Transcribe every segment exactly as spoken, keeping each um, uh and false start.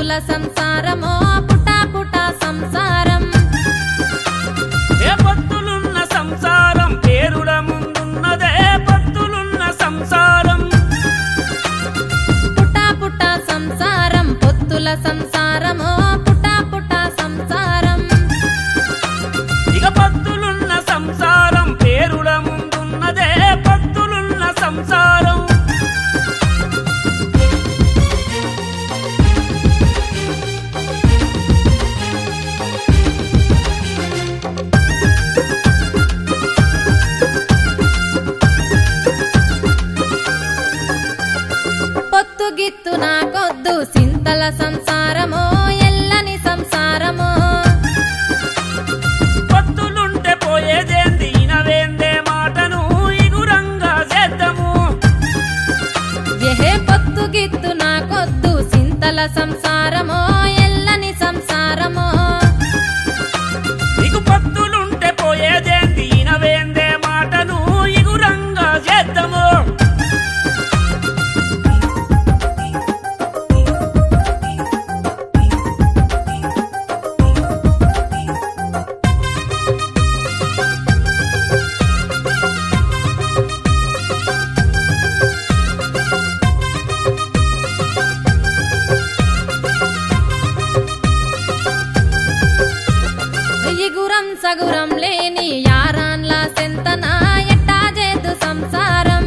పత్తుల సంసారమో పుటా పుటా సంసారం ఏ పత్తులున్న సంసారం పేరుల ముందున్నదే పత్తులున్న సంసారం పుటా పుటా సంసారం పొత్తుల సంసారమో పుటా పుటా సంసారం ఇక పత్తులున్న సంసారం పేరుల ముందున్నదే పత్తులున్న సంసారం పొత్తు గిత్తు నాకొద్దు సింతల సంసారమో ఎల్లని సంసారమో పత్తులుంటే పోయేదేంది ఇనవేందే మాటను ఇగురంగా చేద్దాము ఎహే పొత్తు గిత్తు నాకొద్దు సింతల సంసారమో ఎల్లని సంసారమో ఇగు పత్తులుంటే పోయేదేంది ఇనవేందే మాటను ఇగురంగా చేద్దాము ఇగురం సగురం లేని యారాన్ల సెంతన ఎట్టా చేదు సంసారం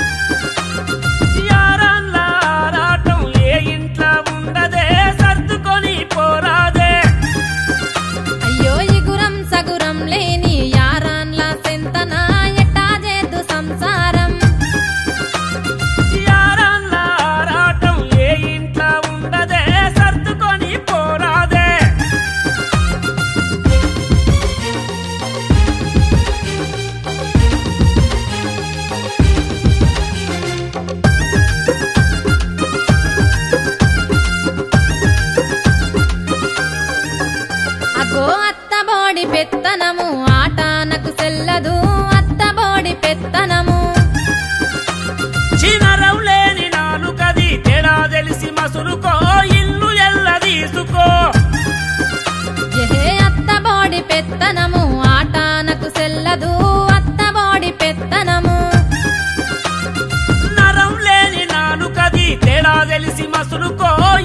యారాన్ల ఆరాటం ఏ ఇంట్లో ఉండదే సర్దుకొని పోరాదే అయ్యో ఇగురం సగురం లేని యారాన్ల సెంతన ఎట్టా చేదు సంసారం యారాన్ల ఆరాటం ఏ ఇంట్లో ఉండదే సర్దుకొని పోరాదే అగో అత్తబోడి పెత్తనము ఆటానకు సెల్లదు అత్తబోడి పెత్తనము చినరం లేని నాలుకది తేడా తెలిసి మసులుకో ఇల్లు ఎల్ల తీసుకో ఎహే అత్తబోడి పెత్తనము ఆటానకు సెల్లదు అత్తబోడి పెత్తనము నరం లేని నాలుకది తేడా తెలిసి మసులుకో